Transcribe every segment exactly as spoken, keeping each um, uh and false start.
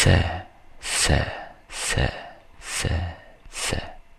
Se, se, se, se, se.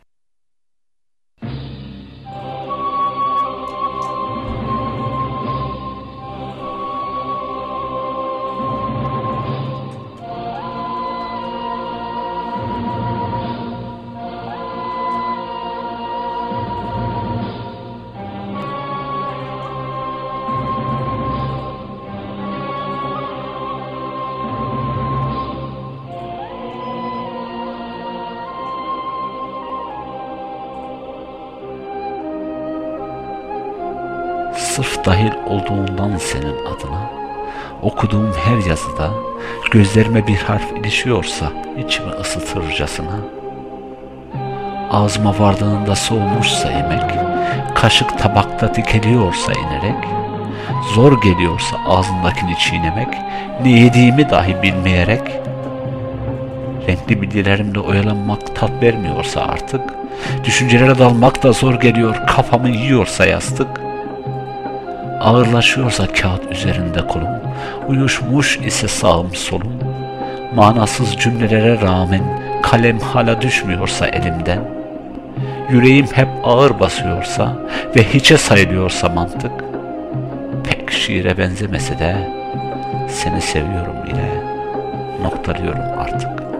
Sırf dahil olduğundan senin adına, okuduğum her yazıda gözlerime bir harf ilişiyorsa içimi ısıtırcasına, ağzıma vardığında soğumuşsa yemek, kaşık tabakta dikeliyorsa inerek, zor geliyorsa ağzındakini çiğnemek, ne yediğimi dahi bilmeyerek, renkli bilgilerimle oyalanmak tat vermiyorsa artık, düşüncelere dalmak da zor geliyor, kafamı yiyorsa yastık, ağırlaşıyorsa kağıt üzerinde kolum, uyuşmuş ise sağım solum, manasız cümlelere rağmen kalem hala düşmüyorsa elimden, yüreğim hep ağır basıyorsa ve hiçe sayılıyorsa mantık, pek şiire benzemese de seni seviyorum ile noktalıyorum artık.